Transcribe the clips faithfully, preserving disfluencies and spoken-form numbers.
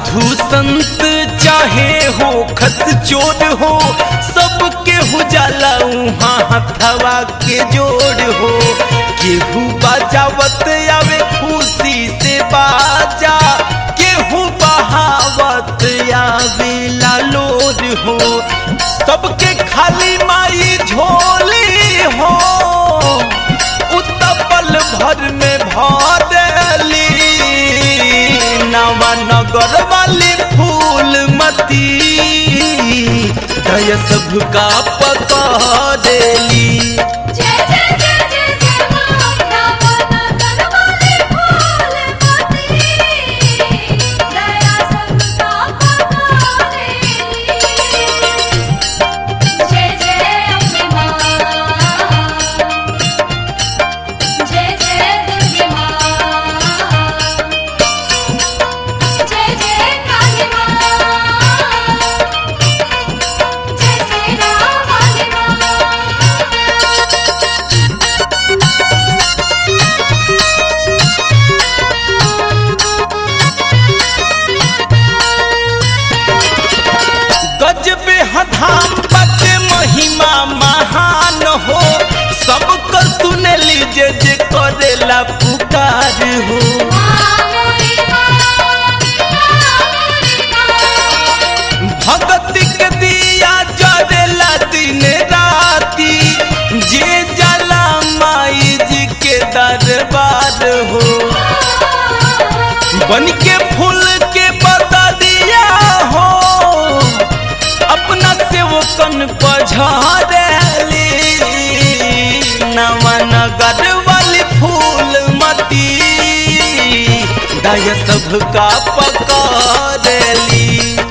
साधु संत चाहे हो खस चोर हो, सबके हो जाला उहाँ हथवा के जोड़ हो। केहू बजावत आवे खुशी से बाजा, केहू बहावत आवे लालोर हो। सबके खाली माई झोली हो, उतपल भर में भरेली। नवानगर वाली फूलमती दया सबका पकड़ेली। धाम बच महिमा महान हो, सबको सुने लीजे जे करेला पुकार हो। भगति के दिया जरेला दिन राती, जे जला माई जी के दरबार हो। बन के फूल के बदलिया हो, अपना सेवकन पझारेली। नवानगर वाली फूलमती दया सबका पकड़ेली।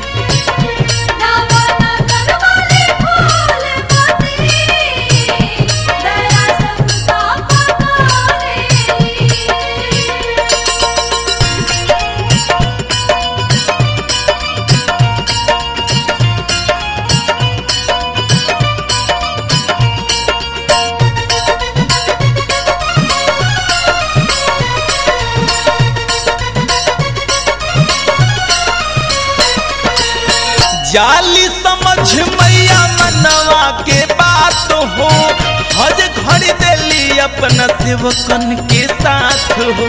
जाली समझ मैया मनवा के बात हो, हर घड़ी देली अपना सेवकन के साथ हो।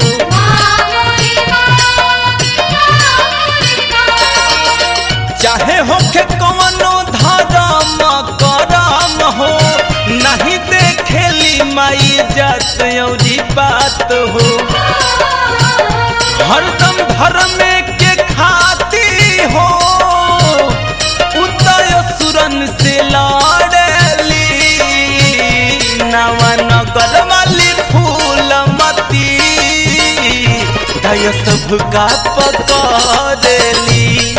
चाहे होके कवनो धर्म करम हो, नहीं देखेली माई जात औरी बात हो। हरदम धर्म के खाती हो, सुरन से लड़ेली। नवानगर वाली फूलमती दया सबका पकड़ेली।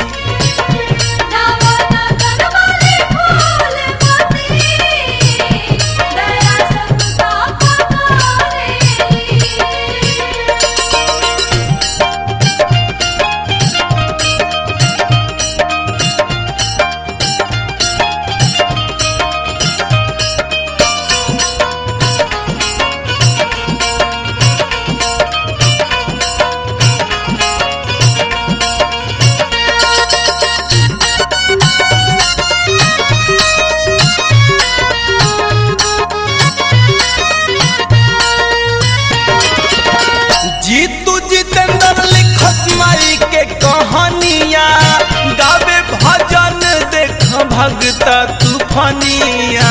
जीतू जितेंद्र लिखस माई के कहानिया, गावे भजन देख भगता तूफानिया।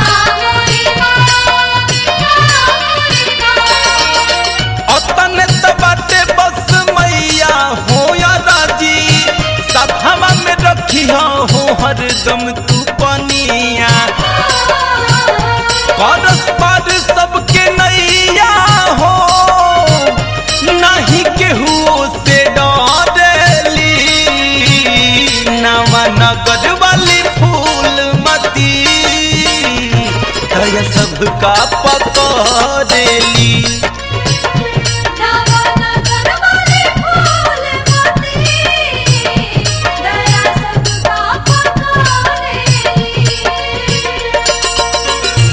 अतने त बाटे बस मैया हो या राजी, सभावा में रखिया हो हरदम तू पनिया। परस्पर सबके नैया हो, नहीं केहू से डरेली। नवानगर वाली फूलमती दया सबका पकड़ेली।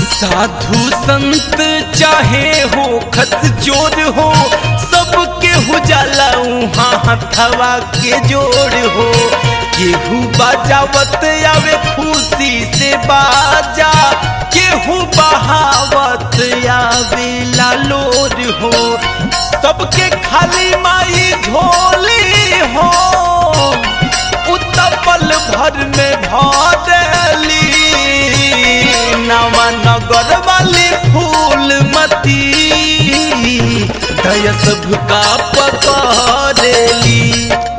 साधु संत चाहे हो खस चोर हो, सबके हो पूजला उहाँ हथवा के जोड़ हो केहू बजावत आवे खुशी से बाजा केहू बहावत आवे लालोर हो सबके खाली माई झोली हो उतपल भर में भरली नवानगर वाली फूलमती दया सबका पकड़ली।